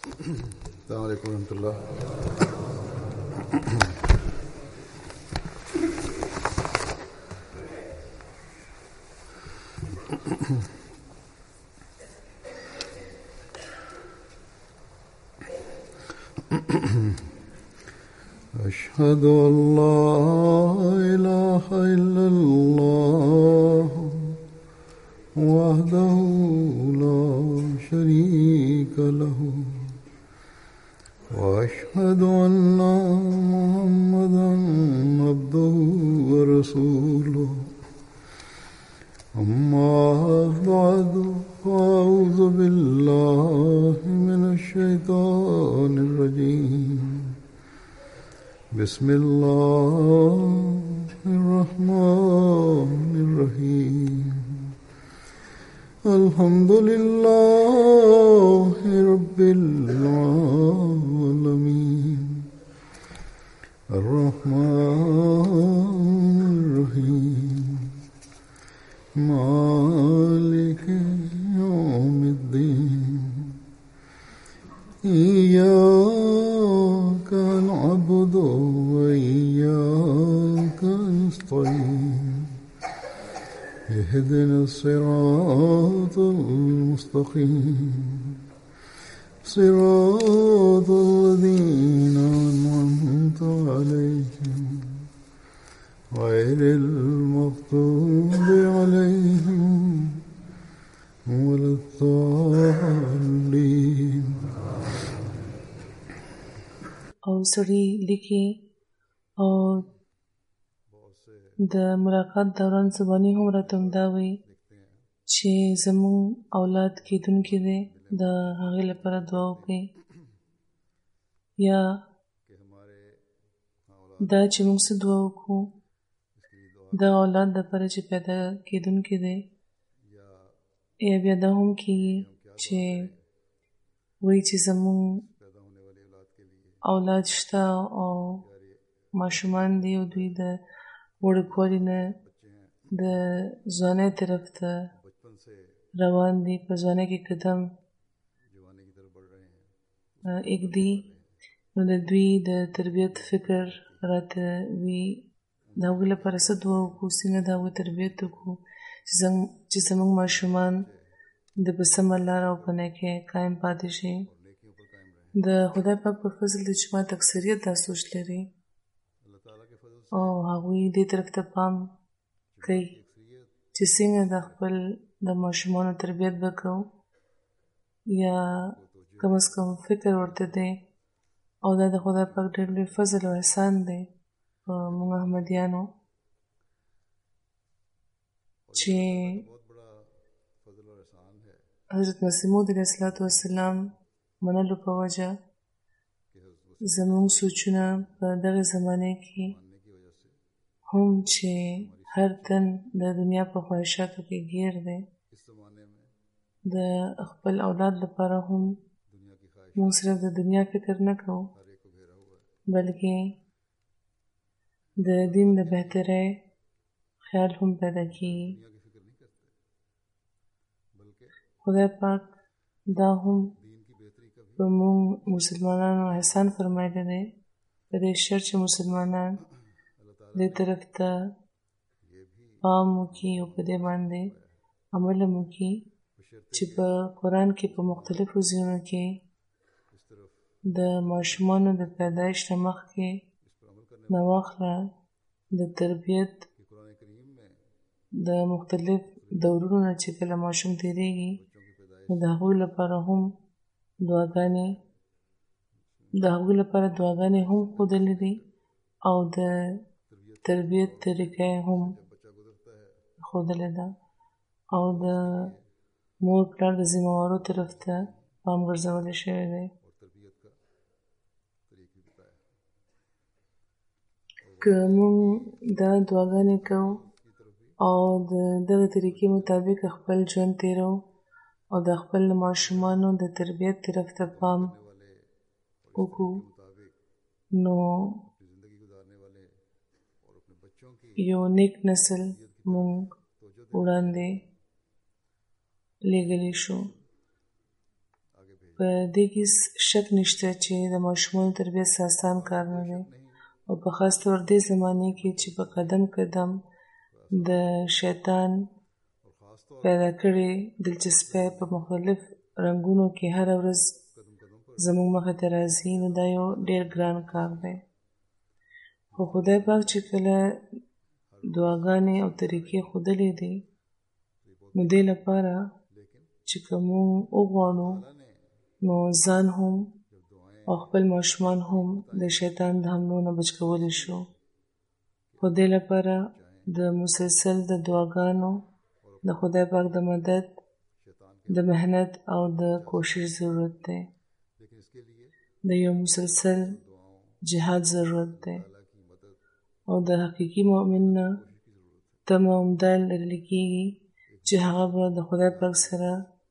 السلام علیکم ورحمۃ اللہ. أشهد أن لا إله إلا الله وحده لا شريك له وأشهد أن محمدا عبده ورسوله. أما بعد فأعوذ بالله من الشيطان الرجيم. بسم الله الرحمن الرحيم. الحمد لله رب العالمين الرحمن الرحيم مالك يوم الدين. إياك نعبد وإياك نستعين. اهدنا الصراط المستقيم صراط الذين أنعمت عليهم غير المغضوب عليهم ولا الضالين. او سړي لیکي او د ملاقات دوران زبانی هم راته همدا وی چې زمون اولاد کېدونکي دی د هغې لپاره دعا وکړي، یا دا چې موږ څه دعا وکړو د اولاد لپاره چې پیدا کېدونکي دی، یا بیا دا هم کېږي چې وایي چې زمون اولاد شته او ماشومان دی او دوی د وړوکوالي نه د ځوانۍ طرف ته روان دي، په ځوانۍ کې قدم ایږدي، نو د دوی د تربیت فکر راته وي د هغوی لپاره څه دعا وکړو، څنګه د هغوی تربیت وکړو چې زموږ ماشومان د په سمه لاره او په نیکۍ قایم پاتې شي. د خدای پاک په فضل د جماعت اکثریت دا سوچ لري او هغوی دې طرف ته پام کوي چې څنګه د خپل د ماشومانو تربیت وکړو، یا کم از کم فکر ورته دی، او دا د خدای پاک ډېر لوی فضل او احسان دی په موږ احمدیانو چې حضرت مسیح موعود علیه السلام منلو په وجه زموږ سوچونه په دغه زمانه کې هم چې هر تن د دنیا په خواهشاتو کې گیر دی، د خپل اولاد لپاره هم موږ صرف د دنیا فکر نه کوو بلکې د دین د بهترۍ خیال هم پیدا کیږي. خدای پاک دا هم په موږ مسلمانانو احسان فرمایلی دی، په دې شرط چې مسلمانان دې طرف ته پام وکړي او په دې باندې عمل هم وکړي چې په قرآن کې په مختلفو ځایونو کې د ماشومانو د پیدایش نه مخکې نه واخله د تربیت د مختلف دورونو نه چې کله ماشوم تېرېږي نو د هغوی لپاره هم دعاګانې هم ښودلې دي او د تربیت طریقه هم ښودلې ده او د مور پلار د ذمهوارو طرف ته پام ګرځولی شوی دی. که موږ دا دعاګانې کوو او د دغه طریقې مطابق خپل ژوند تېرو او د خپل ماشومانو د تربیت طرف ته پام وکړو، نو یو نیک نسل مونږ وړاندې لېږلی شو. په دې کې شک نشته چې د ماشومانو تربیت آسان کار نه دی او په خاص طور دې زمانه کې چې په قدم قدم د شیطان پیدا کړي دلچسپۍ په مختلف رنګونو کې هر ورځ زموږ مخې ته راځي، نو دا یو ډېر ګران کار دی. خو خدای پاک چې کله دعاګانې او طریقې ښودلې دي، نو دې لپاره چې که موږ وغواړو نو ځان هم او خپل ماشومان هم د شیطان د حملو نه بچ کولی شو. خو دې لپاره د مسلسل د دعاګانو، د خدای پاک د مدد، د محنت او د کوشش ضرورت دی. د یو مسلسل جهاد ضرورت دی او د حقیقي مؤمن نه تمه عمده لرل کېږي چې هغه به د خدای پاک سره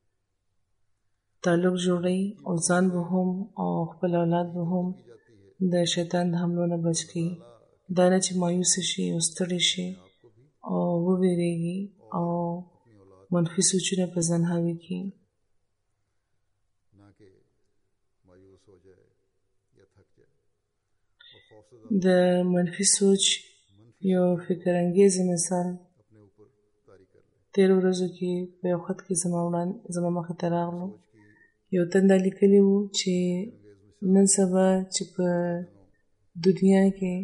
تعلق جوړوي او ځان به هم او خپل اولاد به هم د شیطان د حملو نه بچ کړي. دا نه چې مایوسه شي او ستړي شي او وویریږي او منفي سوچونه په ځان حاوي کړي. د منفي سوچ یو فکر انګیز مثال تیر ورځو کې په یو خط کې زما مخې ته راغلو. یو تن دا لیکلی وو چې نن سبا چې په دنیا کې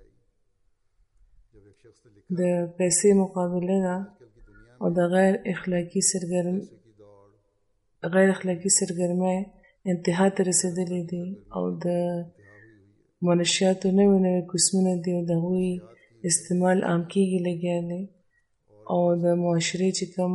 د پیسې مقابله ده او د غیر اخلاقي سرګرمۍ انتها ته رسېدلې دي او د منشیاتو نوې قسمونه دي او د هغوی استعمال عام کېږي لګیا دی او د معاشرې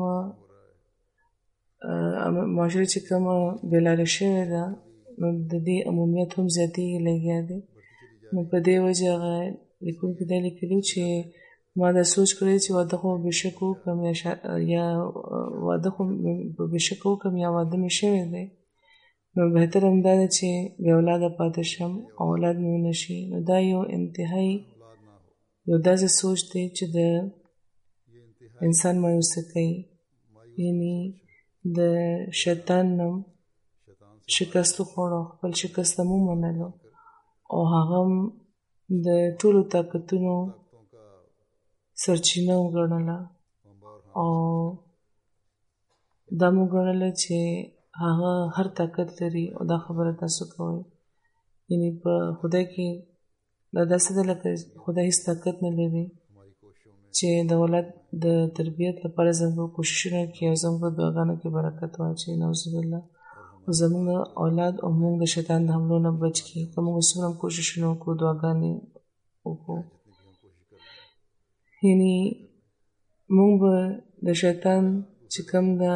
چې کومه بېلاره شوې ده نو د دې عمومیت هم زیاتېږي لګیا دی. نو په دې وجه هغه لیکونکي دا لیکلي چې ما دا سوچ کړی چې واده خو بېشکه وکړم یا واده خو بېشکه وکړم یا واده مې شوی دی، نو بهتر همدا ده چې بې اولاده پاتې شم او اولاد مې ونه شي. نو دا یو انتهایي یو داسې سوچ دی چې د انسان مایوسه کوي. یعنی د شیطان نه شکست وخوړو، خپل شکست هم ومنلو او هغه د ټولو طاقتونو سرچینه وګڼله او دا مو ګڼله چې هغه هر طاقت لري او دا خبره تاسو کوئ. یعنی په خدای کې دا داسې ده لکه خدای هیڅ طاقت نه لري چې د اولاد د تربیت لپاره زموږ کوششونه کوي او زموږ په دعاګانو کې برکت واچوي. نعوذ بالله. او زموږ اولاد او موږ د شیطان د حملو نه بچ کړي. که موږ څومره کوششونه وکړو، دعاګانې وکړو، یعنی موږ به د شیطان چې کوم د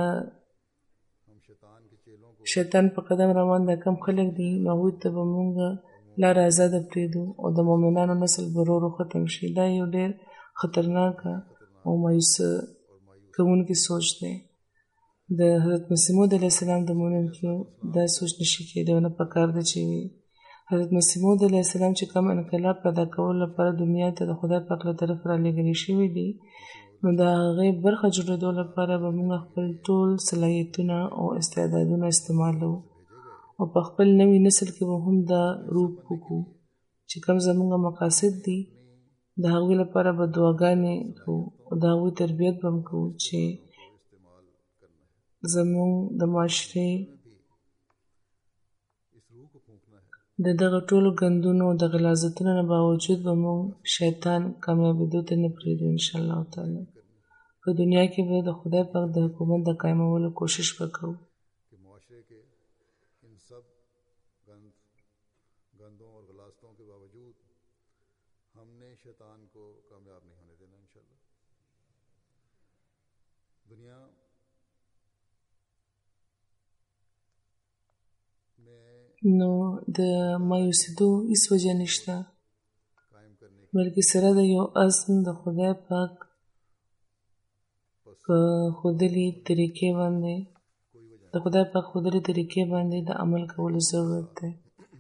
شیطان په قدم روان دا کم خلک دي، نو هغوی ته به موږ لاره ازاده پرېږدو او د مؤمنانو نسل به ورو ورو ختم شي. دا یو ډېر خطرناکه او مایوسه کوونکی سوچ دی. د حضرت مسیح موعود علیه السلام د مؤمن کې دا سوچ نشي کېدی او نه پکار ده چې وي. حضرت مسیح موعود علیه السلام چې کوم انقلاب پیدا کولو لپاره دنیا ته د خدای پاک له طرف رالېږلي شوي دي، نو د هغې برخه جوړېدو لپاره به موږ خپل ټول صلاحیتونه او استعدادونه استعمالوو او په خپل نوي نسل کې به هم دا روپ وکړو چې کوم زموږ مقاصد دي، د هغوی لپاره به دعاګانې کوو او د هغوی تربیت به هم کوو چې زموږ د معاشرې د دغه ټولو ګندونو او د غلاظتونو نه باوجود به موږ شیطان کامیابېدو ته نه پرېږدو انشاءالله تعالی. په دنیا کې به د خدای پاک د حکومت د قایمولو کوشش وکړو. نو د مایوسېدو هېڅ وجه نشته، بلکې سره د یو عزم د خدای پاک په ښودلي طریقې باندې د عمل کولو ضرورت دی.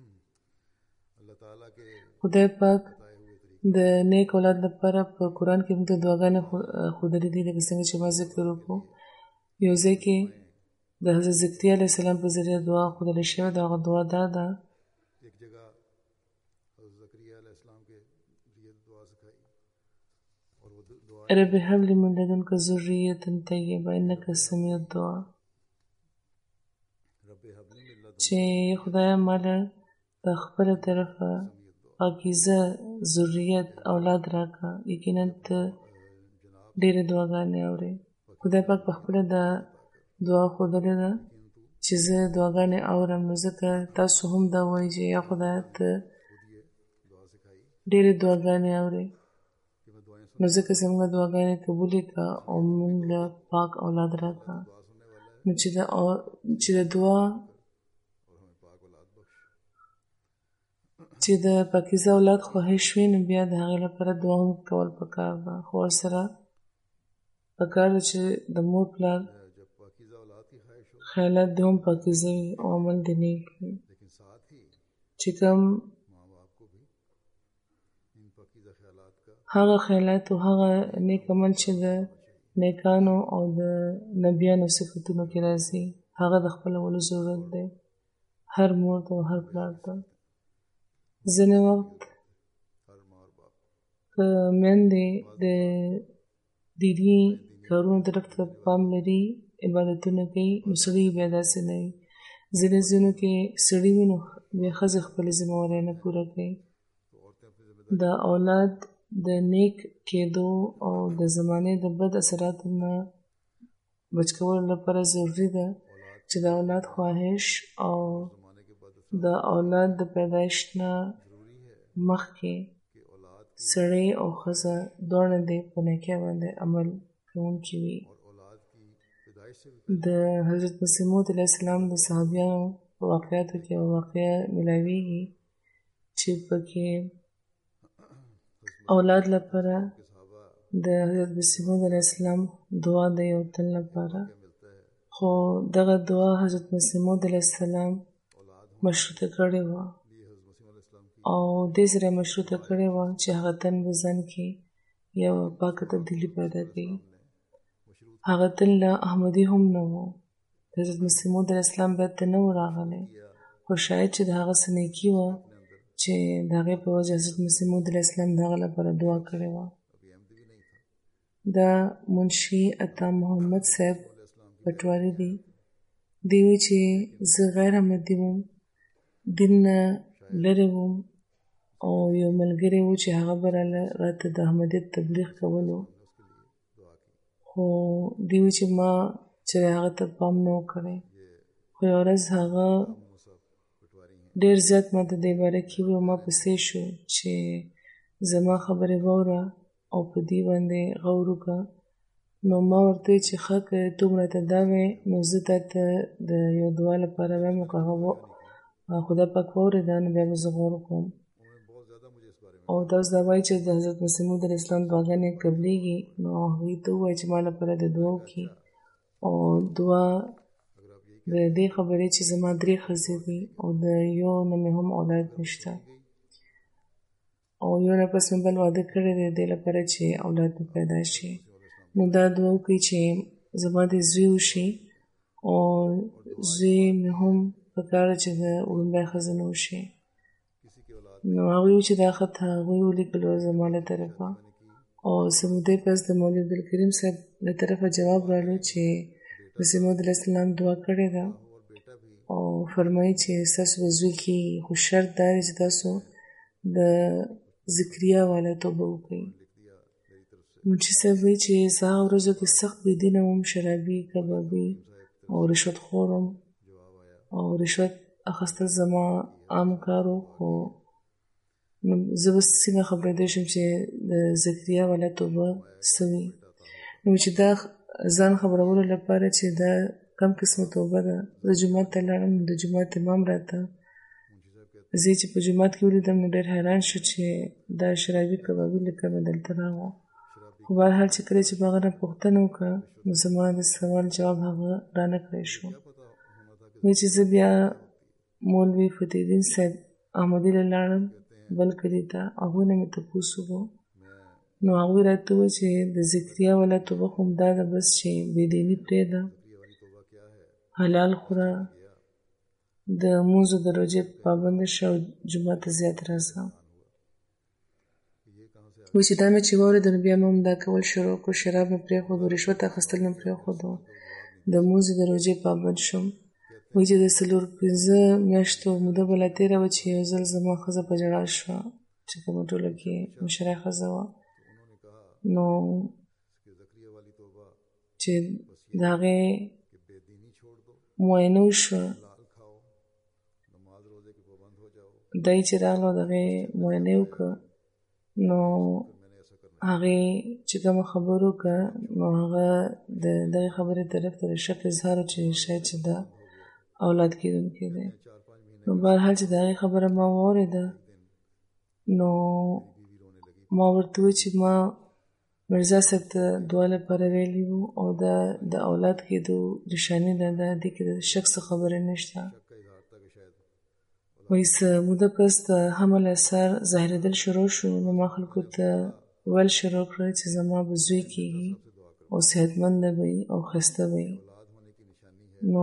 خدای پاک د نیک اولاد لپاره په قرآن کې موږ ته دعاګانې ښودلې دي، لکه څنګه چې ما ذکر وکړو. یو ځای کې د حضرت زکریا علیه السلام په ذریعه دعا ښودل شوې ده. هغه دعا دا ده ایک جگہ حضرت زکریا علیہ السلام کے لیے دعا سکھائی اور وہ دعا رب هب لي من لدنك ذرية طيبة إنك سميع الدعاء، رب هب لي من لدنک چې خدای ماله په خپله طرفه پاکیزه ذریت اولاد راکا. یقینا ته ډېرې دعاګانې اورې. خدای پاک په خپله دا دعا ښودلې ده چې زه دعاګانې اورم، نو ځکه تاسو هم دا وایئ چې یا خدای ته ډېرې دعاګانې اورې، نو ځکه زموږ دعاګانې قبولې کړه او موږ له پاک اولاد راکړه. نو چې د دعا چې د پاکیزه اولاد خواهش وي، نو بیا د هغې لپاره دعا هم کول پکار ده. خو ورسره پکار ده چې د مور پلار جب پاکیزہ اولاد کی خواہش ہو خیالات دې هم پاکیزه وي او عمل دې نیک وي، لیکن ساتھ ہی چې کوم ماں باپ کو بھی ان پاکیزہ خیالات کا هغه خیالات او هغه نیک عمل چې د نیکانو او د نبیانو صفتونو کې راځي، هغه د خپلولو ضرورت دی هر مور ته او هر پلار ته. ځینې وخت ہر ماں اور باپ که میندې د دیني کارونو طرف ته پام لري، عبادتونه کوي، نو سړي بیا داسې نه وي. ځینې ځینو کې سړي وي، نو بیا ښځې خپلې ذمهوارۍ نه پوره کوي. تو عورتیں اپنی ذمہ د اولاد د نیک کېدو او د زمانې د بد اثراتو نه بچ کولو لپاره ضروري ده چې د اولاد خواهش او زمانے کے بعد د اولاد د پیدایش نه ضروری ہے مخکې کہ اولاد سړی او ښځه دواړه دې په نیکۍ باندې عمل کوونکي وي. اور اولاد کی پیدائش سے بھی د حضرت مسیح موعود علیه السلام د صحابیانو په واقعاتو کې یوه واقعه ملاویږي چې پکې اولاد لپاره کے صحابہ د حضرت مسیح موعود علیه السلام دعا د یو تن لپاره، کیا ملتا ہے خو دغه دعا حضرت مسیح موعود علیه السلام اولاد مشروطه کړې وه لیے حضرت مسیح علیہ السلام کی او دې سره مشروطه کړې وه چې هغه تن به ځان کې یو پاکه تبدیلي پیدا کړي. مشروط هغه تن له احمدي هم نه و، د حضرت مسیح موعود علیه السلام بیت ته نه و راغلی، خو شاید چې د هغه څه نیکي وه چې د هغې په وجه حضرت مسیح موعود علیه السلام د هغه لپاره دعا کړې وه. ابھی احمدی بھی نہیں تھا دا منشي عطا محمد صاحب پټواري دي. دی وایي چې زه غیر احمدي وم، دین نه لرې وم او یو ملګری و چې هغه به راته د احمدیت تبلیغ کولو، خو دی وایي چې ما چې هغه ته پام نه و کړی. خو یوه ورځ هغه ډېر زیات ما ته دې باره کې وویل او ما پسې شو چې زما خبرې واوره او په دې باندې غور وکړه. نو ما ورته وویل چې ښه که ته هم راته دا وایې، نو زه تا ته د یو دعا لپاره وایم، او که هغه خدای پاک واورېده نو بیا به زه غور وکړم. انہوں نے بہت زیادہ مجھے اس بارے میں او تاسو دا وایي چې د حضرت مسیح موعود علیه السلام دعاګانې قبلېږي، نو هغوی ته ووایه چې ما لپاره د دعا وکړي. او دعا اگر آپ یہی د دې خبرې چې زما 3 ښځې دي او د یو نه مې هم اولاد نشته او یو نه پس مې بل واده کړی دی د دې لپاره چې اولاد مې پیدا شي. نو دا دعا وکړئ چې زما د زوی وشي او زوی مې هم پکار ده چې د وړومبی ښځې نه وشي. کسی کی اولاد نو هغوی وایي چې دا خط هغوی ولیکلو زما له طرفه، او څه مودې پس د مولوي عبدالکریم صاحب له طرفه جواب رالو چې مسیح موعود علیه السلام دعا کړې ده اور بیٹا بھی او فرمایي چې ستاسو به زوی کېږي، خو شرط دا دی چې تاسو د ذکریا والا توبه وکړئ. لکھ دیا میری طرف سے منشي صاحب وایي چې زه هغه ورځو کې سخت بېدینه وم، شرابي، کبابي او رشوت خور وم جواب آیا او رشوت اخیستل زما عام کار و. خو نو زه به څنګه خبرېدی شم چې د ذکریا والا توبه څه وي. نو چې دا ځان خبرولو لپاره چې دا کم قسمه توبه ده، زه جومات ته لاړم، د جومات امام راته منشی صاحب کہتے زه چې په جومات کې ولیدم نو ډېر حیران شو چې دا شرابي کبابي لکه مې دلته راغو. خو بهرحال چې کله چې په هغه نه پوښتنه وکړه، نو زما د سوال جواب هغه رانه کړی شو. کیا پتا ہونا تھا کہ وایي چې زه بیا مولوي فتح الدین صاحب احمدي له لاړم بل کلي ته، هغوی نه مې تپوس وکړو. میں نو هغوی راته وویل چې د ذکریا والا توبه خو همدا ده، بس چې بېدیني پرېږده، یہ والی توبہ کیا ہے حلال خوره، د مونځ د روژې پابند شه او جومات ته زیات راځه. وایي چې دا مې چې واورېده نو بیا مې هم دا کول شروع کړو، شراب مې پرېښودو، رشوت اخیستل مې پرېښودو، د مونځ د روژې پابند شوم. وایي چې د 4-5 میاشتو موده به لا تېره وه چې یو ځل زما ښځه په ژړا شوه چې کومه ټوله کې مشره ښځه وه، نو چې د هغې معاینه وشوه، دی چې راغله او د هغې معاینه یې وکړه، نو هغې چې کومه خبره وکړه نو هغه د دغې خبرې طرف ته د شک اظهار و چې شاید چې دا اولاد کېدونکی دی. نو بهرحال چې د هغې خبره ما واورېده نو ما ورته وویل چې ما مرزا صاحب ته دعا لپاره ویلي وو او دا د اولاد کېدو نښاني ده، دا دې کې د شک څه خبرې نشته. وایي څه موده پس د حمل اثار ظاهرېدل شروع شو، نو ما خلکو ته ویل شروع کړل چې زما به زوی کېږي او صحتمنده به وي او ښایسته به وي. نو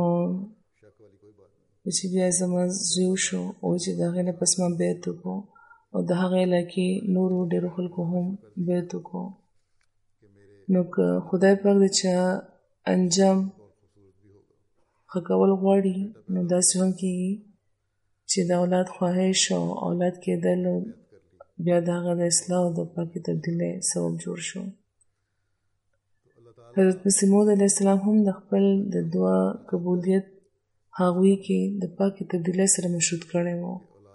چې بیا زما زوی وشو، وایي چې د هغې نه پس ما بیعت وکړو او د هغې علاقې نورو ډېرو خلکو هم بیعت وکړو. نو که خدای پاک د چا انجام ښه کول غواړي نو داسې هم کېږي چې د اولاد خواهش او اولاد کېدل بیا د هغه د اصلاح او د پاکې تبدیلۍ سبب جوړ شو. حضرت مسیح موعود علیه السلام هم د خپل د دعا قبولیت هغوی کې د پاکې تبدیلۍ سره مشروط کړی و.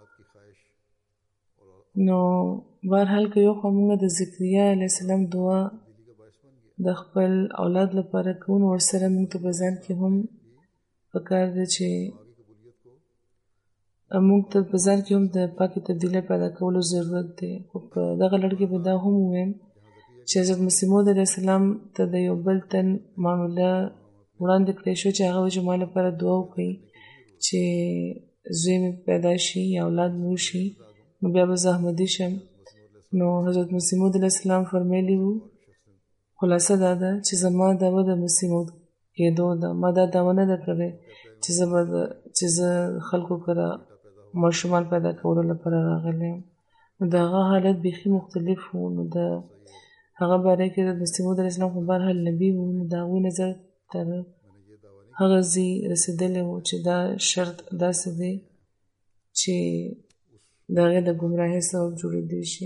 نو بهرحال که یو خوا موږ د ذکریا علیه السلام دعا د خپل اولاد لپاره کوو، نو ورسره موږ ته په ځان کې هم پکار ده چې موږ ته په ځان کې هم د پاکې تبدیلۍ پیدا کولو ضرورت دی. خو په دغه لړ کې به دا هم ووایم چې حضرت مسیح موعود علیه السلام ته د یو بل تن معامله وړاندې کړی شو چې هغه وایي چې ما لپاره دعا وکړئ چې زوی مې پیدا شي یا اولاد مې وشي نو بیا به زه احمدي شم. نو حضرت مسیح موعود علیه السلام فرمیلی وو خلاصه دا ده چې زما دعوه د مسیح موعود کېدو ده، ما دا دعوه نه ده کړې چې زه خلکو کره ماشومان پیدا کولو لپاره راغلی یم. نو د هغه حالت بیخي مختلف و. نو د هغه باره کې د مسیح موعود علیه السلام خو بهرحال نبي و، نو د هغوی نظر تر هغه ځای رسېدلی و چې دا شرط داسې دی چې د هغې د ګمراهۍ سبب جوړېدی شي.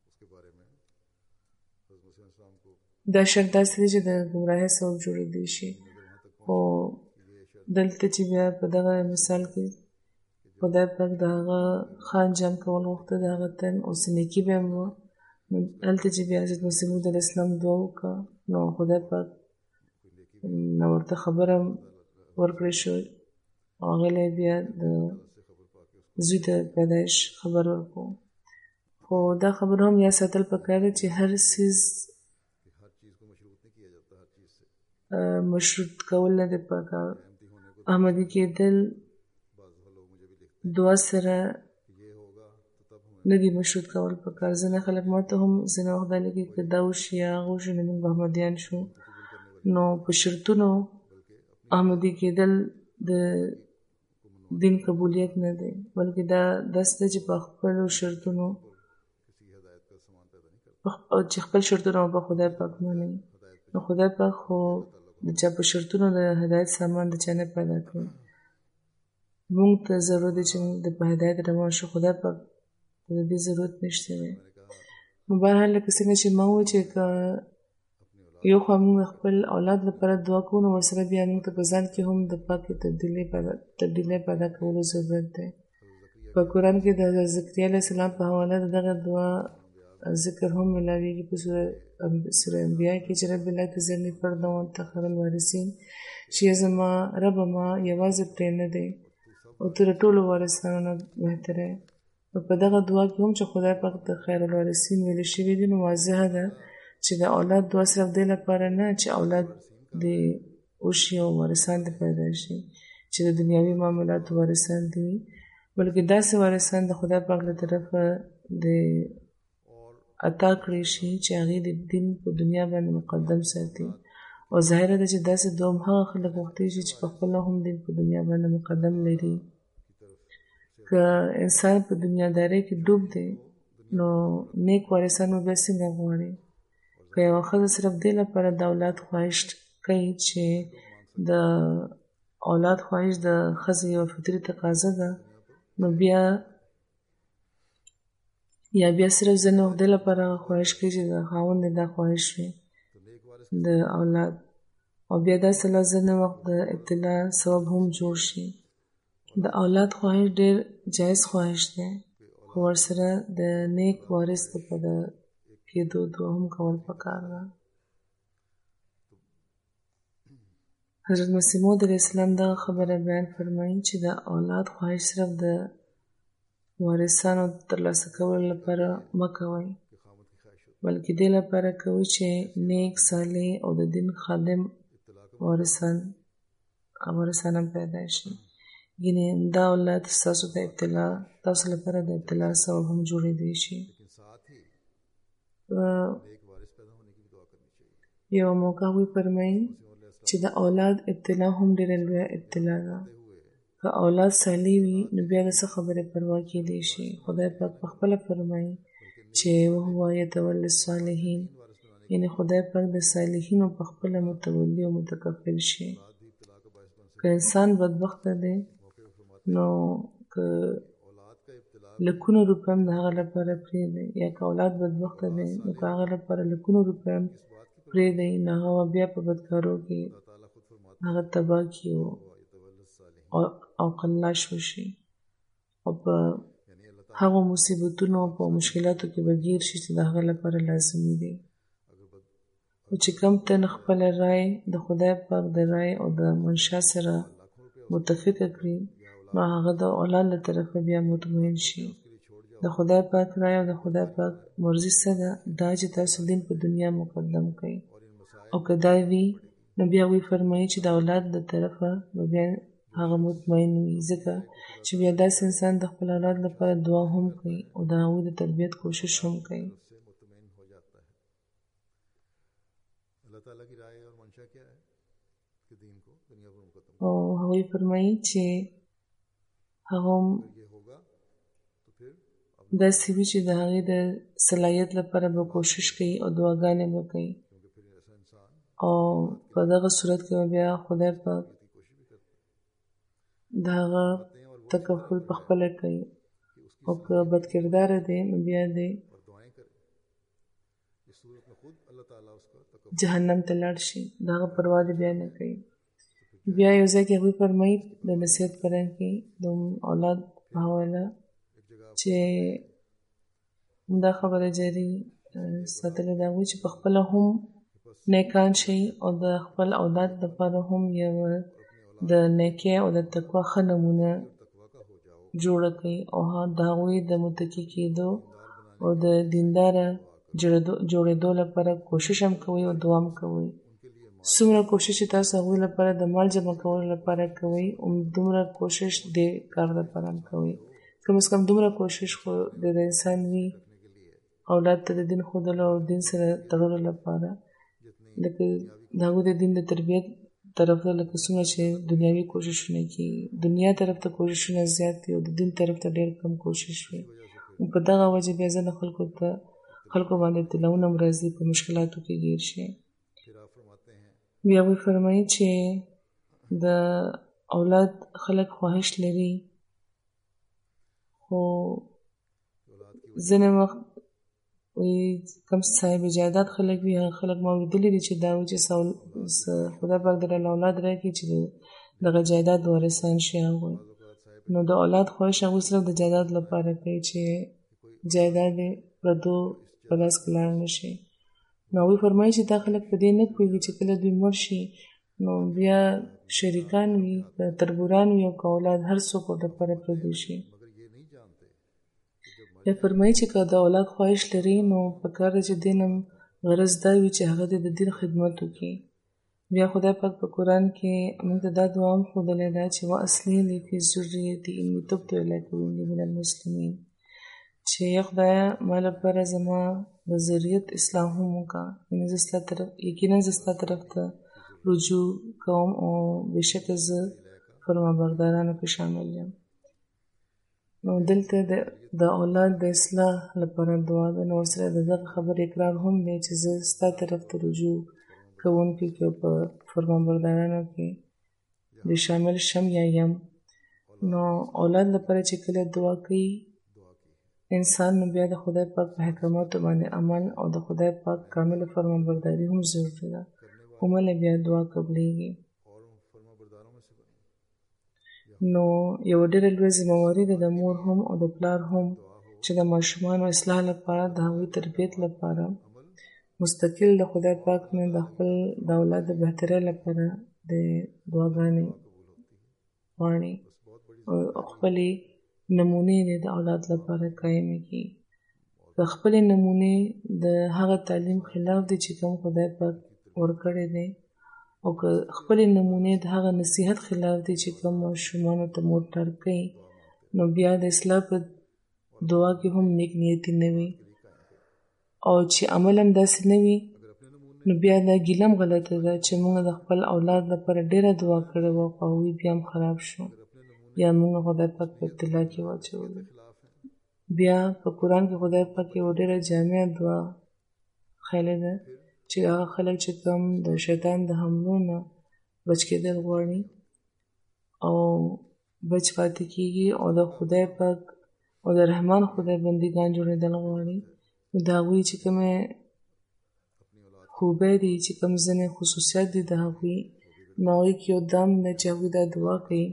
دا شرط داسې دی چې د ګمراهۍ سبب جوړېدی شي. خو دلته چې بیا په دغه مثال کې خدای پاک د هغه ښه انجام کول غوښته د هغه تن اوس نیکي به هم وه. نو هلته چې بیا حضرت مسیح موعود علیه السلام دعا وکړه نو خدای پاک نو ورته خبره ورکړی شو او هغې له بیا د زوی د پیدایش خبر ورکړو. خو دا خبره هم یاد ساتل پکار ده چې هر څیز مشروط کول نه دی پکار. احمدي کېدل دعا سره نه دي مشروط کول پکار. ځینې خلک ما ته هم ځینې وخت دا لیکي که دا وشي یا هغه وشي نو موږ به احمدیان شو. نو په شرطونو احمدي کېدل د دین قبولیت نه دی، بلکې دا داسې ده چې په خپلو شرطونو چې خپل شرطونه به خدای پاک مني. نو خدای پاک خو د چا په شرطونو د هدایت سامان د چا نه پیدا کړي. موږ ته ضرورت دی چې موږ د په هدایت روان شو، خدای پاک د دې ضرورت نشته دی. نو بهرحال لکه څنګه چې ما وویل چې که یو خوا موږ خپل اولاد لپاره دعا کوو نو ورسره بیا موږ ته په ځان کې هم د پاکې تبدیلۍ پیدا کولو ضرورت دی. په قرآن کې د حضرت ذکریا علیه السلام په حواله د دغه دعا ذکر هم ملاویږي په سوره انبیا کې چې رب لا تذرني فردا وانت خیر الوارثین، چې زما رب ما یوازې پرې نه دی او تر ټولو وارثانو نه بهتره. په دغه دعا کې هم چې خدای پاک د خیر الوارثین ویل شوي دي نو واضحه ده چې د اولاد دعا صرف دې لپاره نه چې اولاد دې وشي او وارثان دې پیدا شي چې د دنیاوي معاملاتو وارثان دي، بلکې داسې وارثان د خدای پاک له طرفه د عطا کړی شي چې هغې د دین په دنیا باندې مقدم ساتي او ظاهره ده چې داسې دوم هغه خلک وختي شي چې په خپله هم دین په دنیا باندې مقدم لري. که انسان په دنیادارۍ کې ډوب دی نو نیک وارثان به بیا څنګه غواړي؟ که یوه ښځه صرف دې لپاره د اولاد خواهش کوي چې د اولاد خواهش د ښځې یوه فطري تقاضا ده، نو بیا صرف ځینې وخت دې لپاره خواهش کوي چې د خاوند دا خواهش وي د اولاد، او بیا داسې ځینې وخت د ابتلا سبب هم جوړ شي. د اولاد خواهش ډېر جایز خواهش دی، خو ورسره د نیک وارث د پیدا کېدو دعا هم کول پکار ده. حضرت مسیح موعود علیه السلام دغه خبره بیان فرمایي چې د اولاد خواهش صرف د وارثانو ترلاسه کولو لپاره مه کوئ، بلکې دې لپاره کوئ چې نیک، صالح او د دین خادم وارثان پیدا شي. یعنې دا اولاد ستاسو لپاره د ابتلا سبب هم جوړېدی شي. یوه موقع هغوی فرمایي چې د اولاد ابتلا هم ډېره لویه ابتلا ده. که اولاد صالح وي نو بیا د څه خبرې پروا کېدی شي. خدای پاک پخپله فرمایي چې وهو یتولی الصالحین، یعنې خدای پاک د صالحینو پخپله متولی او متکفل شي. که انسان بدبخته دی نو که لکونه روپۍ هم د هغه لپاره پرېږدئ، یا که اولاد بدبخته دی نو که هغه لپاره لکونه روپۍ هم پرېږدئ، نو هغه بیا په بدکارو کې هغه تباه کړي او قلاش وشي او په هغو مصیبتونو او په مشکلاتو کې به ګیر شي چې د هغه لپاره لازمي دي. او چې کوم تن خپله رای د خدای پاک د رای او د منشا سره متفقه کړي نو هغه د اولاد له طرفه بیا مطمئن شي. د خدای پاک رای او د خدای پاک مرضي څه ده؟ دا چې تاسو دین په دنیا مقدم کړئ، او که دا وي نو بیا وی فرمایي چې د اولاد له طرفه به بیا هغه مطمئن وي، ځکه چې بیا داسې انسان د خپل اولاد لپاره دعا هم کوي او د هغوی د تربیت کوشش هم کوي. او هغوی فرمایي چې هغه هم داسې وي چې د هغې د صلاحیت لپاره به کوشش کوي او دعاګانې به کوي، او په دغه صورت کې بیا خدای پاک د هغه تکفل پخپله کوي. او که بدکرداره دی نو بیا دی جهنم ته لاړ شي، د هغه پروا دې بیا نه کوي. بیا یو ځای کې هغوی فرمایي د نصیحت په رنګ کې د اولاد په حواله چې دا خبره جاري ساتلې ده هغوی چې پخپله هم نیکان شي او د خپل اولاد لپاره هم یو د نیکۍ او د تقوا ښه نمونه جوړه کړي، او د هغوی د متقي کېدو او د دینداره جوړېدو لپاره کوشش هم کوئ او دعا هم کوئ. څومره کوشش چې تاسو هغوی لپاره د مال جمع کولو لپاره کوئ، دومره کوشش د کار لپاره هم کوئ. کم از کم دومره کوشش خو د انسان وي اولاد ته د دین ښودلو او دین سره تړلو لپاره، لکه د هغوی د دین د تربیت طرف ته لکه څومره چې دنیاوي کوششونه کېږي، دنیا طرف ته کوششونه زیات دي او د دین طرف ته ډېر کم کوشش وي. په دغه وجه بیا ځینې خلکو باندې ابتلاونه هم راځي، په مشکلاتو کې ګیر شي. بیا هغوی فرمایي چې د اولاد خلک خواهش لري، خو ځینې وخت کم صاحب جایداد خلک وي، هغه خلک ما اورېدلي دي چې دا وایي چې خدای پاک درله اولاد راکړي چې دغه جایداد وارثان شي هغوی. نو د اولاد خواهش هغوی صرف د جایداد لپاره کوي چې جایداد یې پردو په لاس کې لاړ نه شي. نو هغوی فرمایي چې دا خلک په دې نه پوهېږي چې کله دوی مړ شي نو بیا شریکان وي، تربوران وي او که اولاد هر څوک ورته پردي شي. بیا فرمایي چې که د اولاد خواهش لري نو پکار ده چې دین هم غرض دا وي چې هغه د دین خدمت وکړي. بیا خدای پاک په قرآن کې موږ ته دا دعا هم ښودلې ده چې واصلح لی فی ذریتی انی تبت الیک وانی من المسلمین، چې یا خدایه ما لپاره زما د ذریت اصلاح هم وکړه، یقینا زه ستا طرف ته رجوع کوم او بشک زه فرمانبردارانو کې شامل یم. نو دلته د اولاد د اصلاح لپاره دعا ده. نو ورسره د دغه خبرې اقرار هم دی چې زه ستا طرف ته رجوع کوونکي کې په فرمانبردارانو کې د شامل شم یا یم. نو اولاد لپاره چې کله دعا کوي انسان، نو بیا د خدای پاک په حکماتو باندې عمل او د خدای پاک کامل فرمانبرداري هم ضروري ده. همله بیا دعا قبلېږي. نو یو ډېره لویه ذمهواري ده د مور هم او د پلار هم چې د ماشومانو اصلاح لپاره، د هغوی تربیت لپاره مستقل د خدای پاک نه د خپل د اولاد د بهترۍ لپاره د دعاګانې غواړي او خپلې نمونې د اولاد لپاره قایمې کړي. د خپلې نمونې د هغه تعلیم خلاف دی چې کوم خدای پاک ورکړی دی، او که خپلې نمونې د هغه نصیحت خلاف دی چې کوم ماشومانو ته مور پلار کوي، نو بیا د اصلاح په دعا کې هم نیک نیتي نه وي، او چې عمل هم داسې نه وي، نو بیا دا ګیله هم غلطه ده چې موږ د خپل اولاد لپاره ډېره دعا کړې وه خو هغوی بیا هم خراب شو یا موږ خدای پاک په ابتلا کې واچولو. بیا په قرآن کې خدای پاک یو ډېره جامع دعا خیلی ده چې هغه خلک چې کوم د شیطان د حملو نه بچ کېدل غواړي او بچ پاتې کېږي او د خدای پاک او د رحمان خدای بندګان جوړېدل غواړي، نو د هغوی چې کومې خوبۍ دي، چې کوم ځینې خصوصیات دي د هغوی، نو هغوی کې یو دام ده چې هغوی دا دعا کوي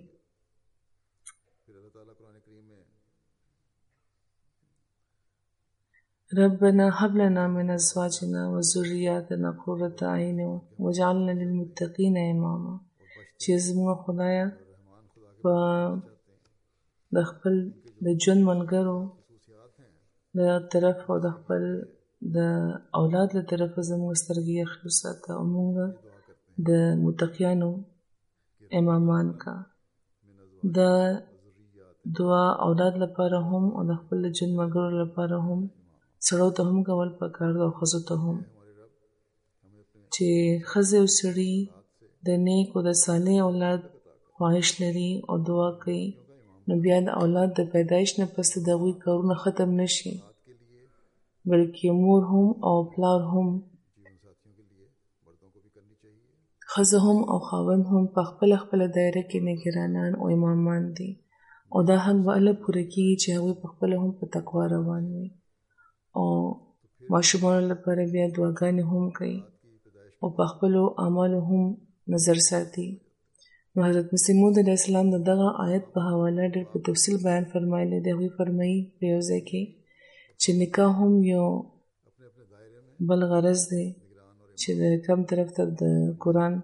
ربنا هب لنا من ازواجنا وذرياتنا قرة اعين واجعلنا للمتقين اماما. چې زموږ خدایا په د خپل د ژوند ملګرو د طرف او د خپل د اولاد له طرفه زموږ سترګې یخې وساته او موږ د متقیانو امامان کا. د دعا اولاد لپاره هم او د خپل ژوند ملګرو لپاره هم سړو ته هم کول پکار ده او ښځو ته هم، چې ښځې او سړي د نیک او د صالح اولاد خواهش لري او دعا کوي، نو بیا د اولاد د پیدایش نه پس د هغوی کارونه ختم نشي، بلکې مور هم او پلار هم، ښځه هم او خاوند هم په خپله خپله دایره کې نګرانان او امامان دي، او دا حق به هله پوره کېږي چې هغوی په خپله هم په تقوا روان وي او ماشومانو لپاره بیا دعاګانې هم کوي او په خپلو اعمالو هم نظر ساتي. نو حضرت مسیح موعود علیه السلام د دغه آیت په حواله ډېر په تفصیل بیان فرمایلی دی. هغوی فرمایي په یو ځای کې چې نکاح هم یو بل غرض دی چې د کم طرف ته د قرآن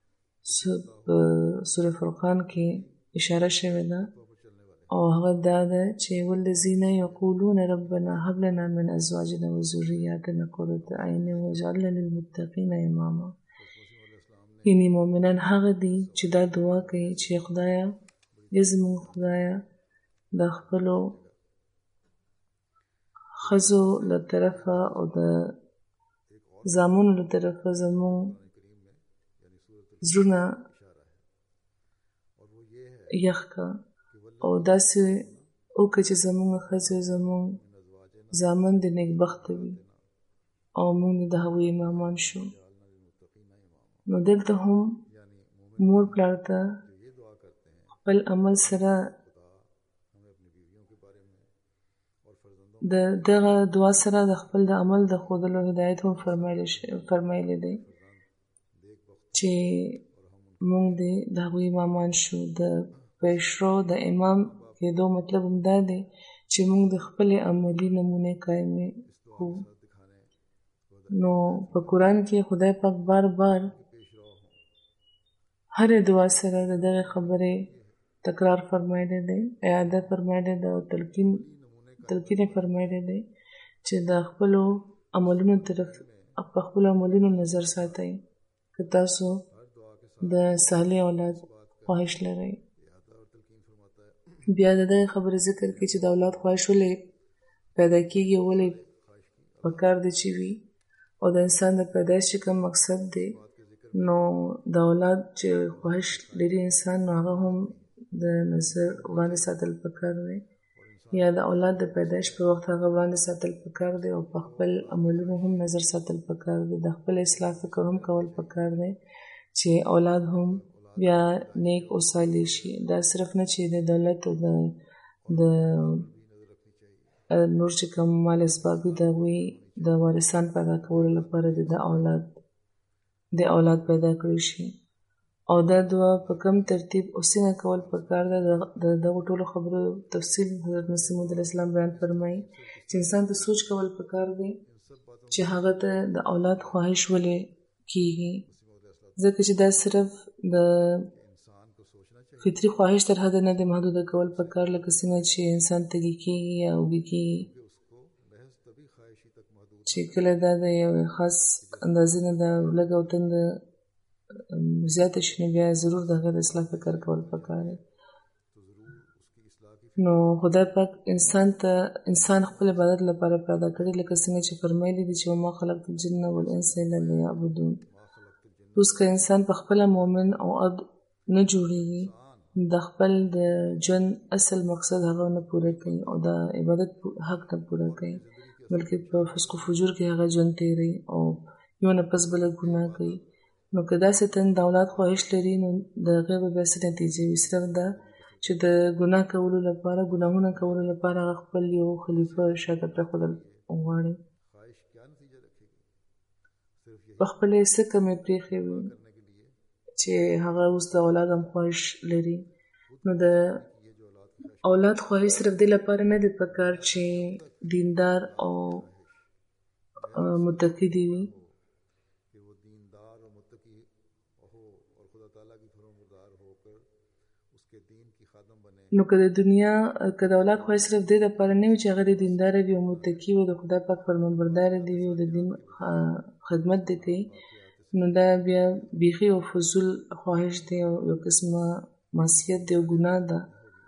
سوره فرقان کې اشاره شوې ده، او هغه دا ده چې والذین یقولون ربنا هب لنا من ازواجنا وذریاتنا قرة اعین واجعلنا للمتقین اماما. یعنی مؤمنان هغه دي چې دا دعا کوي چې خدایا زموږ خدایا د خپلو ښځو له طرفه او د زامنو له طرفه زموږ زړونه یخ کا او داسې وکړه چې زموږ ښځې زموږ زامن د نیکبخته وي او موږ د هغوی امامان شو. نو دلته هم مور پلار ته خپل عمل سره د دغه دعا سره د خپل د عمل د ښودلو هدایت هم فرمایلی دی چې موږ د هغوی امامان شو. د پیشرو د امام کېدو مطلب هم دا دی چې موږ د خپلې عملي نمونې قایمې کړو. نو په قرآن کې خدای پاک بار بار هرې دعا سره د دغې خبرې تکرار فرمایلی دی، اعاده فرمایلی دی او تلقین یې فرمایلی دی چې د خپلو عملونو طرف په خپلو عملونو نظر ساتئ که تاسو د صالح اولاد خواهش لرئ. بیا د دغې خبرې ذکر کوي چې د اولاد خواهش ولې پیدا کېږي، ولې پکار دی چې وي، او د انسان د پیدایش چې کوم مقصد دی نو د اولاد چې خواهش لري انسان، نو هغه هم د نظر وړاندې ساتل پکار دی، یا د اولاد د پیدایش په وخت هغه وړاندې ساتل پکار دی، او په خپل عملونو هم نظر ساتل پکار دی. د خپل اصلاح فکر هم کول پکار دی چې اولاد هم بیا نیک او صالح شي. دا صرف نه چې د دولت او د نور چې کوم مال اسباب وي د هغوی د وارثان پیدا کولو لپاره د اولاد پیدا کړی شي. او دا دعا په کم ترتیب او څنګه کول پکار ده، د دغو ټولو خبرو تفصیل حضرت مسیح موعود علیه السلام بیان فرمایي چې انسان ته سوچ کول پکار دی چې هغه ته د اولاد خواهش ولې کیږي، ځکه چې دا صرف د فطري خواهش تر حد نه د محدوده کول پکار، لکه څنګه چې انسان تږي کیږي یا اوږې کیږي چې کله دا د یو خاص اندازې نه دا لږ او تنده زیاته شي، نو بیا ضرور د هغې د اصلاح فکر کول پکار دی. نو خدای پاک انسان خپل عبادت لپاره پیدا کړی، لکه څنګه چې فرمایلی دي چې وما خلقت الجن والانس الا لیعبدون. اوس که انسان په خپله مؤمن او عبد نه جوړیږي، د خپل د ژوند اصل مقصد هغه نه پوره کوي او د عبادت حق نه پوره کوي، بلکې په فسق و فجور کې هغه ژوند تیروي او یو نه پس بله ګناه کوي. نو که داسې تن د اولاد خواهش لري، نو د هغې به بیا څه نتیجې وي؟ صرف دا چې د ګناهونه کولو لپاره هغه خپل یو خلیفه شاته پرېښودل غواړي، په خپلې څه کمې پرېښې وي چې هغه اوس د اولاد هم خواهش لري. نو د اولاد خواهش صرف دې لپاره نه دی پکار چې دیندار او متقي دي وي، نو که د دنیا که د اولاد خواهش صرف دې لپاره نه وي چې هغه د دیندار وي او متقي وي، د خدای پاک فرمانبردار دي وي او د دین خدمت دې کوي، نو دا بیا بیخي او فضول خواهش دی او یو قسمه معصیت دی او ګناه ده.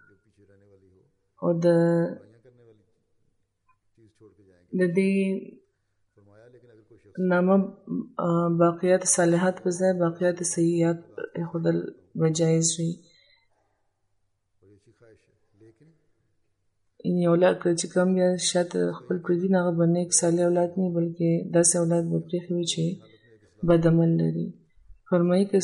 او د دې نامه باقیات صالحات په ځای باقیات سیئات ایښودل به جایز وي. یعنې اولاد چې کوم بیا شاته خپل پردي نه هغه به نیک صالح اولاد نه وي، بلکې داسې اولاد به پرېښي وي چې بد عمل لري. فرمایي که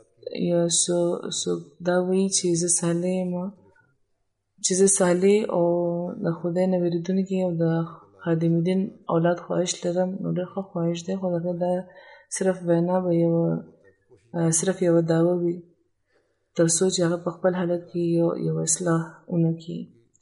څوک دا وایي چې زه صالح یم، چې زه صالح او د خدای نه وېرېدونکی او د خادم دین اولاد خواهش لرم، نو ډېر ښه خواهش دی، خو هغه دا صرف وینا به صرف یوه دعوه وي، تر څو چې هغه په خپل حالت کې یو اصلاح ونه کړي.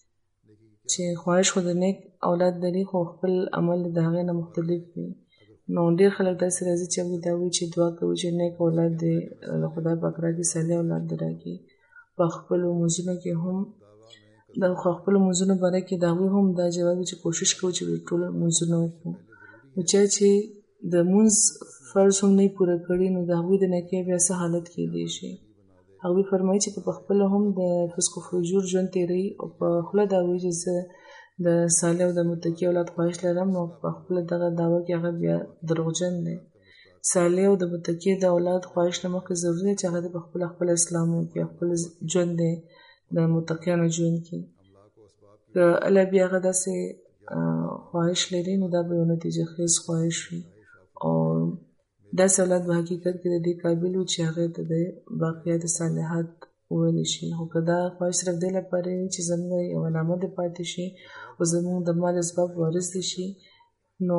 چې خواهش خو د نیک اولاد لري، خو خپل عمل د هغې نه مختلف وي. نو ډېر خلک داسې راځي چې هغوی دا وایي چې دعا کوي چې نیک اولاد دې له خدای پاک راکړي، صالح اولاد دې راکړي. په خپلو لمونځونو کې هم د خپلو لمونځونو باره کې د هغوی هم دا جواب وي چې کوشش کوو چې ټول لمونځونه وکړو. نو چا چې د لمونځ فرض هم نه پوره کړي، نو د هغوی د نیکۍ بیا څه حالت کېدی شي؟ هغوی فرمایي چې په خپله هم د فسق و فجور ژوند تېروي او په خوله دا وایي چې زه د صالح او د متقي اولاد خواهش لرم، نو په خپله دغه دعوه کې هغه بیا دروغجن دی. صالح او د متقي د اولاد خواهش نه مخکې ضروري دی چې هغه په خپل اسلام وکړي، خپل ژوند دی د متقیانو ژوند کې. که الله بیا هغه داسې خواهش لري، نو دا به یو نتیجه خیز خواهش وي او داسې اولاد په حقیقت کې د دې قابل وي چې هغې ته د باقیات صالحات وویلی شي. خو که دا خواهش صرف دې لپاره وي چې زموږ یوه نامه دې پاتې شي او زموږ د مال اسباب وارث دې شي، نو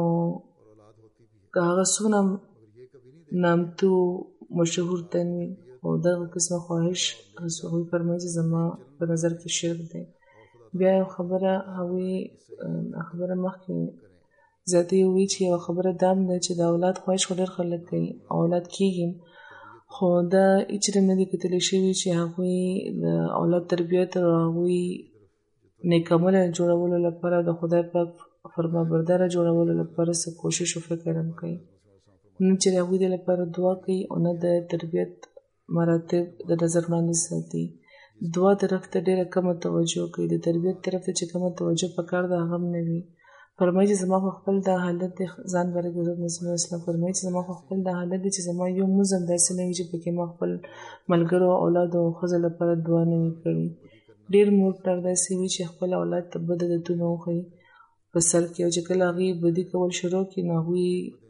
که هغه څومره نامتو مشهور تن وي او دغه قسمه خواهش هغوی فرمایي چې زما په نظر کې شرک دی. بیا یو خبره هغوی خبره مخکې زیاتې ووایي چې یوه خبره دا هم ده چې د اولاد خواهش خو ډېر خلک کوي، اولاد کېږي، خو دا هېچېرې نه دي کتلی شوي چې هغوی د اولاد تربیت او هغوی نیک عمله جوړولو لپاره د خدای پاک فرمانبرداره جوړولو لپاره څه کوشش او فکر هم کوي. نه چې د هغوی د لپاره دعا کوي او نه د تربیت مراتب د نظر وړاندې ساتي. دعا طرف ته ډېره کمه توجه کوي، د تربیت طرف ته چې کمه توجه پکار ده هغه هم نه وي. فرمایي چې زما خپل دا حالت دی ځان باندې حضرت مسیح اسلام فرمایي چې زما خپل دا حالت دی چې زما یو مزم داسې نه وي چې پکې ما خپل ملګرو اولاد او ښځو لپاره دعا نه وي کړې. ډېر مور پلار داسې وي چې خپل اولاد ته بد عادتونه وښيي په سر کې، او چې کله هغوی بدي کول شروع کړي نو هغوی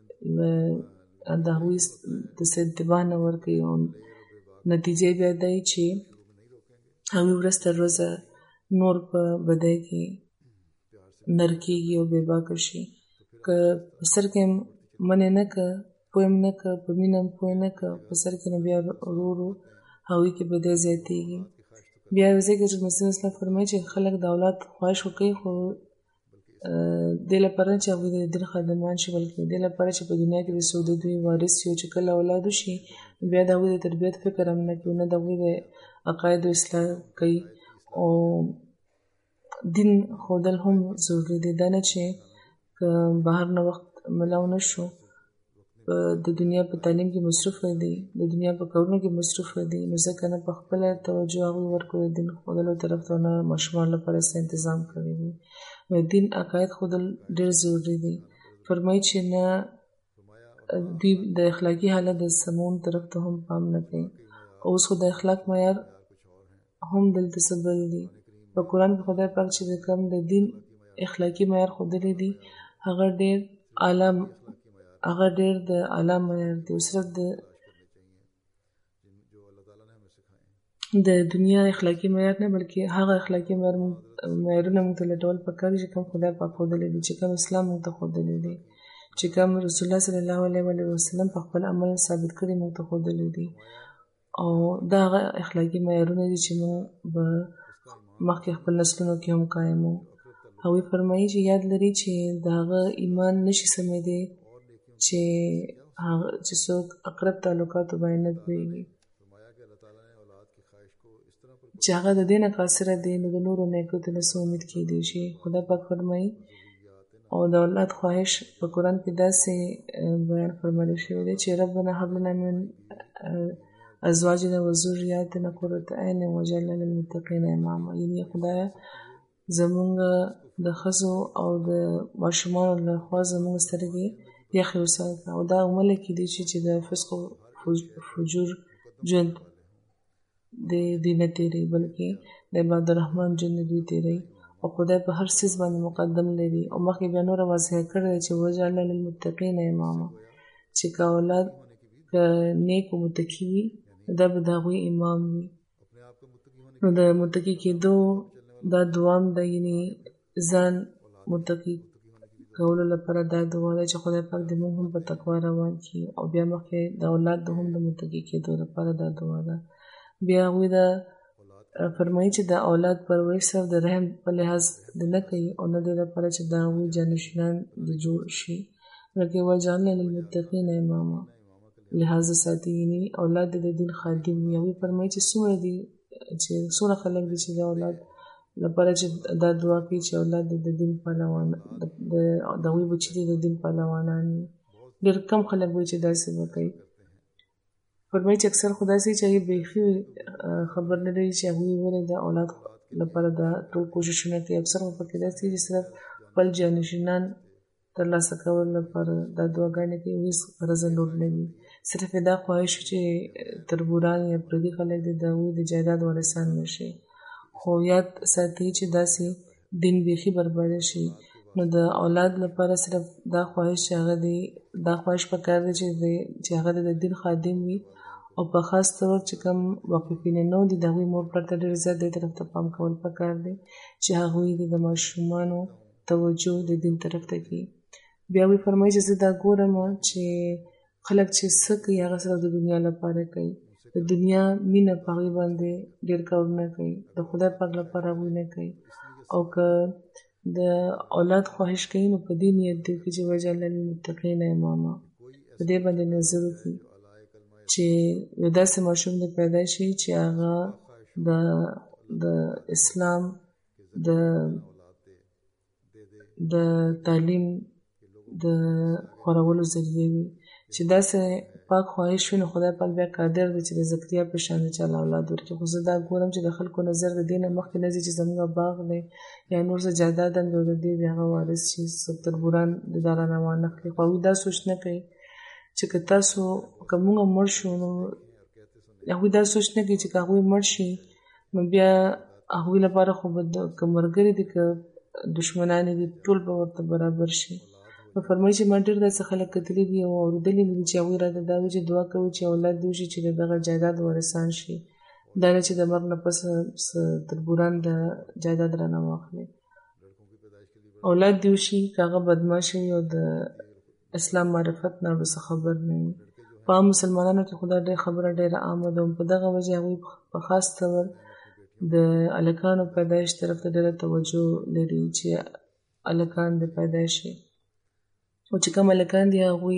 د هغوی داسې انتباه نه ورکوي، او نتیجه بیا دا وي چې هغوی ورځ تر ورځه نور په بدۍ کې نر کېږي او بېباکه شي. که په سر کې منې نه که پوه نه که په مینه پوه نه که په سر کې نو بیا ورو ورو هغوی کې بدۍ زیاتېږي. بیا یو ځای کې حضرت مسیح اسلام فرمایي چې خلک د اولاد خواهش وکوي خو دې لپاره چې هغوی د دین خادمان شي، بلکې دې لپاره چې په دنیا کې د څوک د دوی وارث وي، او چې کله اولاد وشي بیا د هغوی د تربیت فکر هم نه کوي، نه د هغوی د عقایدو اصلاح کوي. او دین ښودل هم ضروري دی، دا نه چې که بهر نه وخت ملاو نه شو د دنیا په تعلیم کې مصروفه دي، د دنیا په کارونو کې مصروفه دي، نو ځکه نه په خپله توجه هغوی ورکړو د دین ښودلو طرف ته، نه ماشومانو لپاره څه تنظیم کړی وي. نو دین عقاید ښودل ډېر ضروري دي. فرمایي چې نه دوی د اخلاقي حالت د سمون طرف ته هم پام نه کوي. اوس خو د اخلاق معیار هم دلته څه بل دي. په قرآن کې خدای پاک چې د کوم د دین اخلاقي معیار ښودلی دي هغه ډېر د اعلی معیار دی، او صرف د دنیا اخلاقي معیار نه بلکې هغه اخلاقي معیارونه موږ ته لټول پکار دي چې کوم خدای پاک ښودلی دي، چې کوم اسلام موږ ته ښودلی دی، چې کوم رسول الله صلی الله علیه وسلم په خپل عمل ثابت کړي موږ ته ښودلی دي. او دا هغه اخلاقي معیارونه دي چې موږ به مخکې خپل نسلونو کې هم قایم وو. هغوی فرمایي چې یاد لري چې د هغه ایمان نشي سمېدی چې څوک اقرب تعلقاتو باندې نه پوهېږي، چې هغه د دې نه قاصره دی، نو د نورو نیکو ته نه څه امید کېدی شي. خدای پاک فرمایي او د اولاد خواهش په قرآن کې داسې بیان فرمایلی شوی دی چې ربنا هب لنا من ازواجنا وذریاتنا قرة اعین واجعلنا للمتقین اماما. یعنې خدایه زمونږ د ښځو او د ماشومانو له خوا زمونږ سترګې یخې وساته، او دا عمله کېدی شي چې د فسق او فجور ژوند دوی نه تېروي، بلکې د عباد الرحمن ژوند دوی تېروي، او خدای په هر څیز باندې مقدم لري. او مخکې بیا نوره واضحه کړې ده چې وجعلنا للمتقین اماما، چې که اولاد که نیک او متقي وي دا به د هغوی امام وي. نو د متقي کېدو دا دعا هم ده، یعنې ځان متقي کولو لپاره دا دعا ده چې خدای پاک دې موږ هم په تقوا روان کړي، او بیا مخکې د اولاد هم د متقي کېدو لپاره دا دعا ده. بیا هغوی دا فرمایي چې د اولاد پرورش صرف د رحم په لحاظ نه کوي، او نه دې لپاره چې د هغوی جانشینان د جوړ شي، بلکې وجعلنا للمتقین اماما لحاظ ساتي، یعنې اولاد د دین خادم وي. هغوی فرمایي چې څومره خلک دي چې د اولاد لپاره چې دا دعا کوي چې اولاد د دین پهلوان د هغوی بچي د دین پهلوانان وي. ډېر کم خلک وایي چې داسې به کوي. فرمایي چې اکثر خو داسې چې هغوی بیخي خبر نه لري چې هغوی ولې د اولاد لپاره دا ټول کوششونه کوي. اکثر خو پکې داسې چې صرف خپل جانشینان ترلاسه کولو لپاره دا دعاګانې کوي، هېڅ غرض نور نه وي. صرف دا خواهش چې تربوران یا پردي خلک د هغوی د جایداد وارثان نه شي. خو یاد ساتي چې داسې دین بیخي برباده شي، نو د اولاد لپاره صرف دا خواهش چې هغه دی، دا خواهش پکار دی چې هغه د دین خادم وي، او په خاص طور چې کوم واقفین نو دي د هغوی مور پلار ته ډېر زیات دې طرف ته پام کول پکار دی چې هغوی د ماشومانو توجه د دین طرف ته کړي. بیا هغوی فرمایي چې زه دا ګورم چې خلک چې څه کوي هغه صرف د دنیا لپاره کوي، د دنیا مینه په هغوی باندې ډېر کارونه کوي، د خدای پاک لپاره هغوی نه کوي. او که د اولاد خواهش کوي نو په دې نیت دی چې وجعلنا للمتقین اماما، په دې باندې نظر وکړي چې یو داسې ماشوم دې پیدا شي چې هغه د اسلام د تعلیم د خورولو ذریعه وي، چې داسې پاک خواهش وي نو خدای پاک بیا قادر دی چې د زکریا په شان چاله اولاد ورکړي. خو زه دا ګورم چې د خلکو نظر د دې نه مخکې نه ځي چې زموږ باغ دی یا نور څه جایداد هم د دې د هغه وارث شي، څوک تربوران د دا رانه وانخلي. خو هغوی دا سوچ نه کوي چې که تاسو که موږ مړ شو نو هغوی دا سوچ نه کوي چې که هغوی مړ شي نو بیا هغوی لپاره خو به که ملګري دي که دشمنان دي ټول به ورته برابر شي. نو فرمایي چې ما ډېر داسې خلک کتلي دي او اورېدلي مې دي چې هغوی راته دا وایي چې دعا کوي چې اولاد دې وشي چې د دغه جایداد وارثان شي، دا نه چې د مرګ نه پس تربوران د جایداد رانه واخلي. اولاد دې وشي که هغه بدماشه وي او د اسلام معرفت نه ورڅخه خبر نه وي. په عام مسلمانانو کې خو دا خبره ډېره عامه ده. په دغه وجه هغوی په خاص ډول د هلکانو پیدایش طرف ته ډېره توجه لري چې هلکان دې پیدا شي. او چې کوم هلکان دي هغوی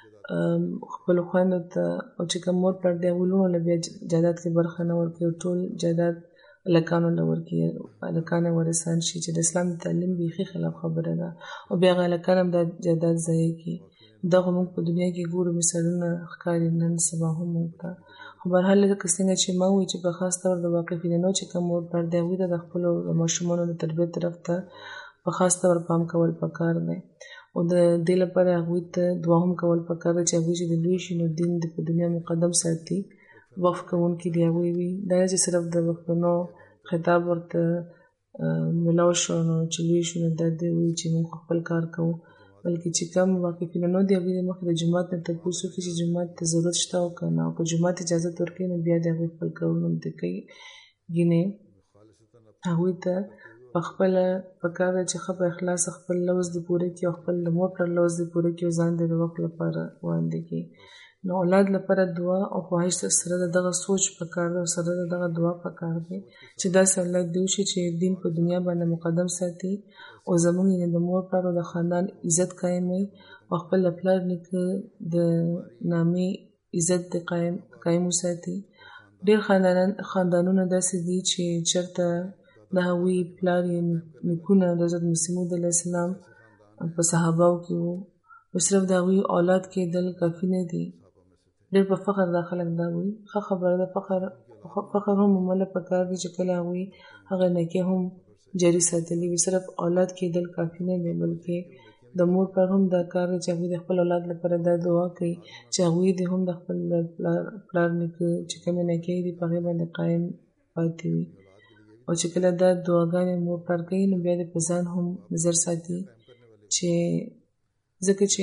خپلو خویندو ته او چې کوم مور پلار دی هغوی لوڼو له بیا جایداد کې برخه نه ورکوي او ټول جایداد هلکانو له ورکوي، هلکان یې وارثان شي چې د اسلام د تعلیم بیخي خلاف خبره ده او بیا هغه هلکان هم دا جایداد ضایع کړي. دا خو موږ په دنیا کې ګورو مثالونه ښکاري نن سبا هم موږ ته. خو بهرحال لکه څنګه چې ما ووایي چې په خاص ډول د واقفینو چې کوم مور پلار دی هغوی ته د خپلو ماشومانو د تربیت طرف ته په خاص ډول پام کول پکار دی او د دې لپاره هغوی ته دعا هم کول پکار دی چې هغوی چې د لوی شي نو دین د په دنیا مقدم ساتي، وقف کوونکي دي هغوی وي. دا نه چې صرف د وقفینو خطاب ورته ملاو شو نو چې لوی شو نو دا دې وایي چې موږ خپل کار کوو، بلکې چې کوم واقفینو دي هغوی د مخکې د جومات نه تپوس وکړي چې جومات ته ضرورت شته او که نه، او که جومات اجازت ورکوي نو بیا د هغوی خپل کارونه دې کوي. ګینې هغوی ته په خپله پکار ده چې ښه په اخلاص خپل لوز دې پوره کړي او خپل د مور پلار لوز دې پوره کړي او ځان دې د وخت لپاره وړاندې کړي. نو اولاد لپاره دعا او خواهش سره د دغه سوچ پکار ده او سره د دغه دعا پکار دی چې داسې اولاد دې وشي چې دین په دنیا باندې مقدم ساتي او زموږ یعنې د مور پلار او د خاندان عزت قایموي او خپل د پلار نیکه د نامې عزت دې قایم وساتي. ډېر خاندانونه داسې دي چې چېرته د هغوی پلار یې نیکونه د حضرت مسیح موعود علیه السلام په صحاباو کې وو او صرف د هغوی اولاد کېدل کافي نه دي. ډېر په فخر دا خلک دا وایي. ښه خبره ده، فخر هم عمله پکار دي چې کله هغوی هغه نیکۍ هم جاري ساتلي وي. صرف اولاد کېدل کافي نه دی بلکې د مور پلار هم دا کار دی چې هغوی د خپل اولاد لپاره دا دعا کوي چې هغوی دې هم د خپل پلار نیکه چې کومې نیکۍ دي په هغې باندې قایم پاتې وي. او چې کله دا دعاګانې مور پلار کوي نو بیا دې په ځان هم نظر ساتي چې ځکه چې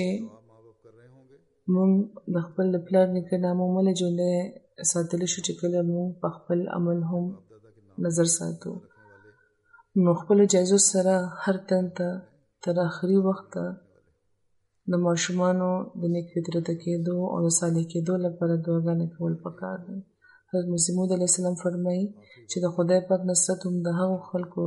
موږ د خپل پلار نیکه نام عمله ژوندی ساتلی شو چې کله موږ په خپل عمل هم نظر ساتو نو خپلو جایزو سره هر تن ته تر آخري وخته د ماشومانو د نیک فطرته کېدو او د صالح کېدو لپاره دعاګانې کول پکار دي. حضرت مسیح موعود علیه السلام فرمایي چې د خدای پاک نصرت هم د هغو خلکو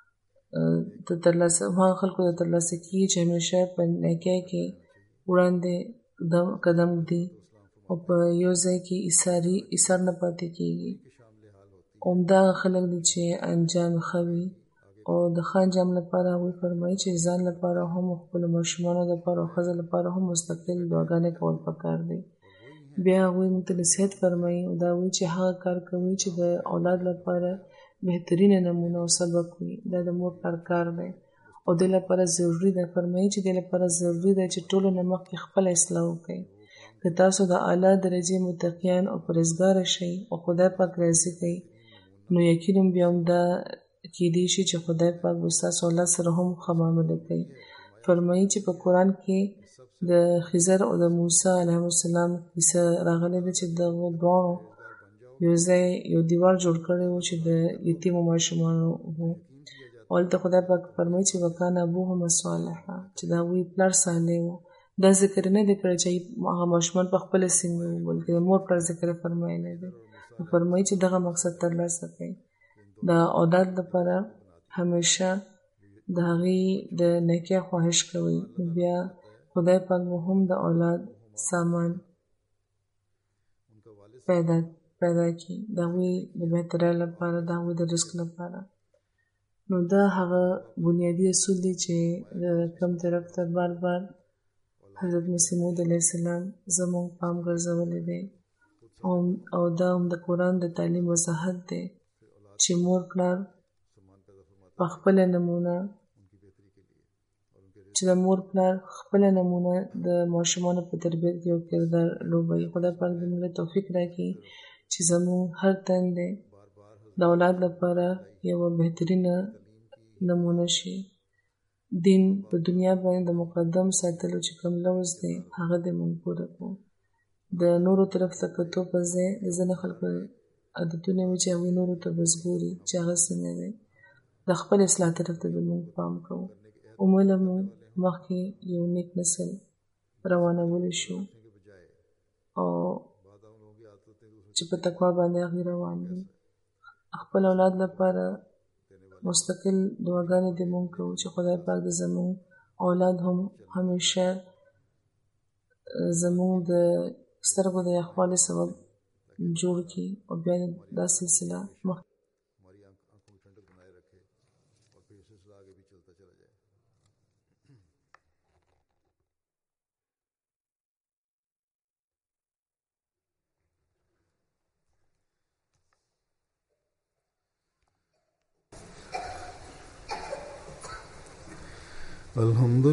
د ترلاسه کېږي چې همیشه په نیکۍ کې وړاندې قدم ږدي او په یو ځای کې ایثار نه پاتې کېږي. همدا خلک دي چې انجام ښه وي او د ښه انجام لپاره هغوی فرمایي چې ځان لپاره هم خپلو ماشومانو لپاره او ښځو لپاره هم مستقل دعاګانې کول پکار دی. بیا هغوی موږ ته نصیحت فرمایي او دا وایي چې هغه کار کوي چې د اولاد لپاره بهترینه نمونه او سبق وي. دا د مور پلار کار دی او دې لپاره ضروري ده. فرمایي چې دې لپاره ضروري ده چې ټولو نه مخکې خپله اصلاح وکړئ. که تاسو د اعلی درجې متقیان او پرهیزګاره شئ او خدای پاک راضي کوي نو یقینا بیا هم دا کېدی شي چې خدای پاک به ستاسو اولاد سره هم ښه معامله کوي. فرمایي چې په قرآن کې د خضر او د موسی علیهم السلام کیسه راغلی ده چې دغو دواړو یو ځای یو دیوال جوړ کړی و چې د یتیمو ماشومانو وو. هلته خدای پاک فرمایي چې وکانه ابوهما صالحا چې د هغوی پلار صالح و. دا ذکر نه دی کړی چې هغه ماشومان په خپله څنګه وو بلکې د مور پلار ذکر فرمایلی دی. فرمایي چې دغه مقصد ترلاسه کړئ. د اولاد لپاره همیشه د هغې د نیکۍ خواهش کوئ بیا خدای پاک به هم د اولاد سامان پیدا کړي د هغوی د بهترۍ لپاره د هغوی د رزق لپاره. نو دا هغه بنیادي اصول دي چې د کوم طرف ته بار بار حضرت مسیح موعود علیه السلام زموږ پام ګرځولی دی او دا هم د قرآن د تعلیم وضاحت دی چې مور پلار په خپله نمونه چې د مور پلار خپله نمونه د ماشومانو په تربیت کې یو کردار لوبوي. خدای پاک دې موږ توفیق راکړي چې زموږ هر تن دی د اولاد لپاره یوه بهترینه نمونه شي. دین په دنیا باندې د مقدم ساتلو چې کوم لوز دی هغه دې موږ پوره کړو. د نورو طرف ته کتو په ځای د ځینو خلکو عادتونه وي چې هغوی نورو ته بس ګوري چې هغه څنګه دی. د خپل اصلاح طرف ته دې موږ پام کوو. امید موږ مخکې یو نیک نسل روانولی شو او چې په تقوا باندې هغوی روان وي. خپل اولاد لپاره مستقل دعاګانې دې موږ کوو چې خدای پاک د زموږ اولاد هم همیشه زموږ د سترګو د یخوالي سبب جوړ کړي او بیا دا سلسله مخکې الحمد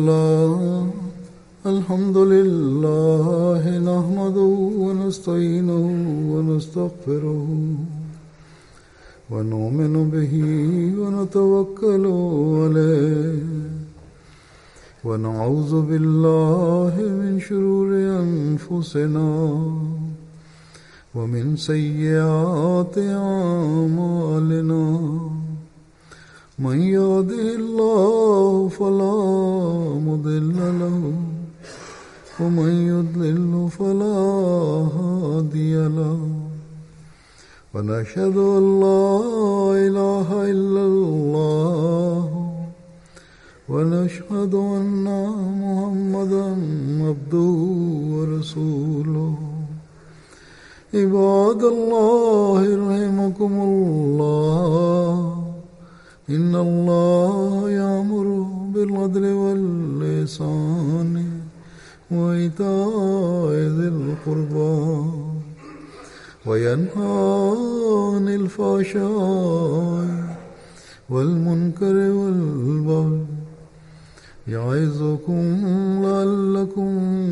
لله نحمده ونستعينه ونستغفره ونؤمن به ونتوكل عليه ونعوذ بالله من شرور أنفسنا ومن سيئات أعمالنا. من يهده الله فلا مضل له ومن يضلل فلا هادي له ونشهد أن لا إله إلا الله ونشهد أن محمدا عبده ورسوله. عباد الله رحمكم الله إن الله يأمر بالعدل والإحسان وإيتاء ذي القربى وينهى عن الفحشاء والمنكر والبغي يعظكم لعلكم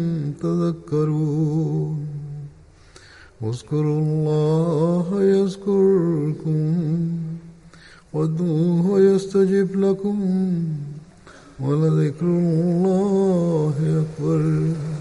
تذكرون. اذكروا الله يذكركم وادعوه يستجب لكم ولذكر الله أكبر.